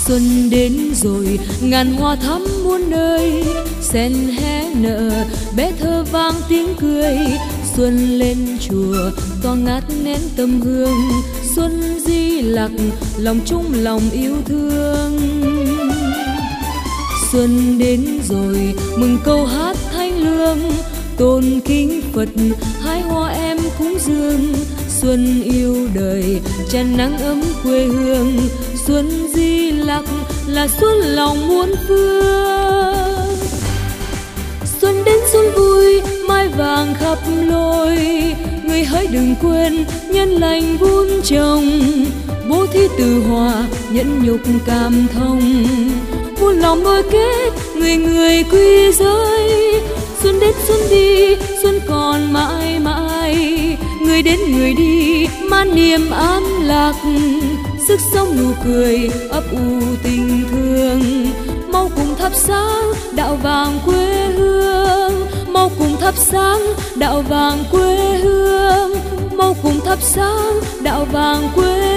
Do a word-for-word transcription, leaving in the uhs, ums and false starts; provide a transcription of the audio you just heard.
Xuân đến rồi ngàn hoa thắm muôn nơi, sen hé nở bé thơ vang tiếng cười. Xuân lên chùa tỏa ngát nén tâm hương, xuân di lặc lòng chung lòng yêu thương. Xuân đến rồi mừng câu hát thanh lương, tôn kính Phật hái hoa em cúng dường. Xuân yêu đời tràn nắng ấm quê hương, xuân di lặc là xuân lòng muôn phương. Xuân đến xuân vui mai vàng khắp lối, người hỡi đừng quên nhân lành vun trồng. Bố thí từ hòa nhẫn nhục cảm thông, muôn lòng đôi kết người người quy giới. Xuân đến xuân đi xuân còn mãi mãi, người đến người đi man niềm an lạc. Sức sống nụ cười ấp ủ tình thương, mau cùng thắp sáng đạo vàng quê hương. Mau cùng thắp sáng đạo vàng quê hương, mau cùng thắp sáng đạo vàng quê